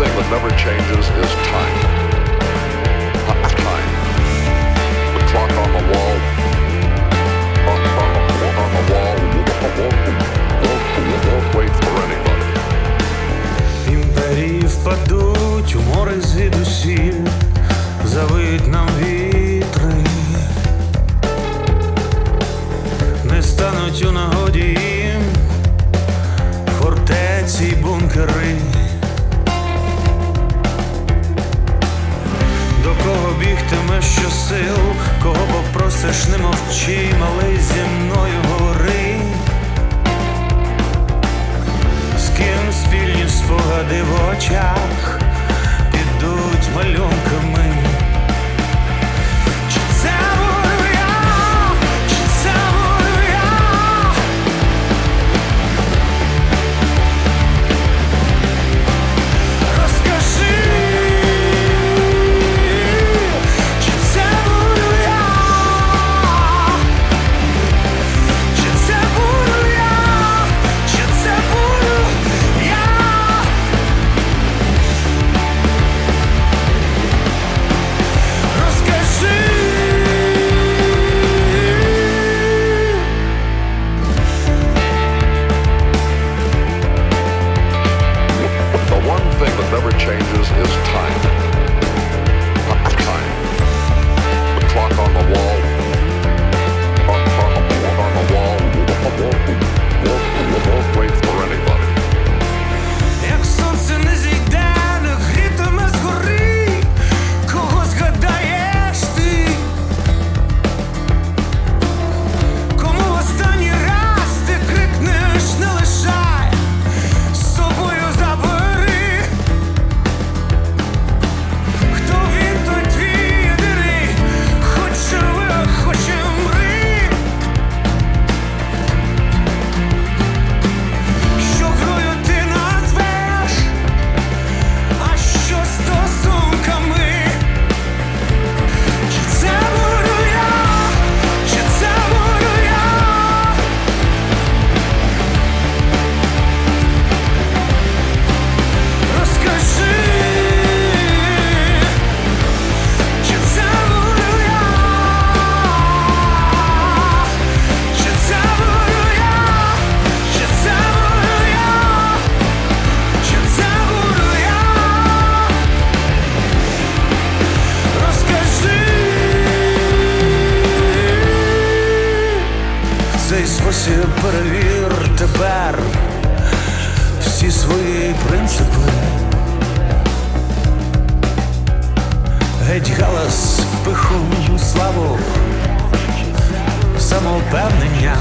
thing that never changes is time. Time. The clock on the wall. On the wall. Won't wait for anybody. Імперії впадуть у море звідусіль, завиють нам вітри, не стануть у нагоді їм фортеці й бункери. До кого бігтимеш щосил, кого попросиш, не мовчи, малий, зі мною говори. З ким спільні спогади в очах підуть малюнками. Чи це буду я, чи це буду я? Розкажи, чи це буду я, чи це буду я, чи це буду я? Розкажи. The one thing that never changes is time. Time. The clock on the wall. On the wall. Won't wait for anybody. Як сонце не зійде, не грітиме згори, кого згадаєш ти? Кому в останній раз ти крикнеш, не лишай, з собою забери? Хто він, той твій єдиний, хоч живи, а хоч і мри? Що грою ти назвеш, а що стосунками? Чи це буду я, чи це буду я? Розкажи, чи це буду я, чи це буду я, чи це буду я, чи це буду я? Розкажи. В цей спосіб перевір тепер всі свої принципи. Геть галас, пиху, славу, самовпевнення.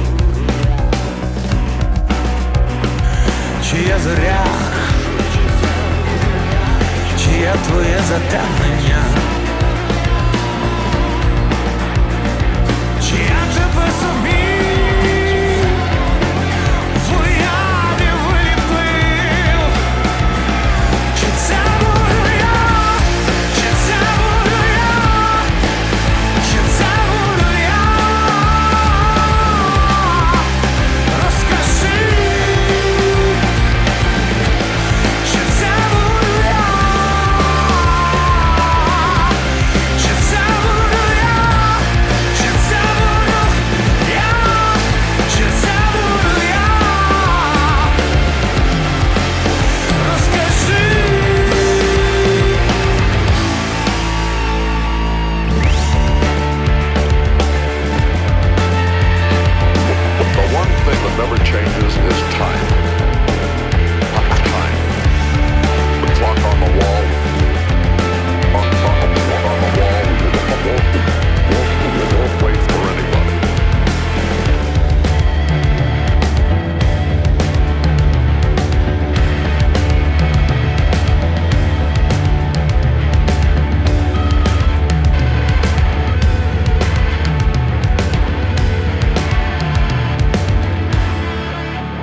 Чия зоря, чия твоє затемнення?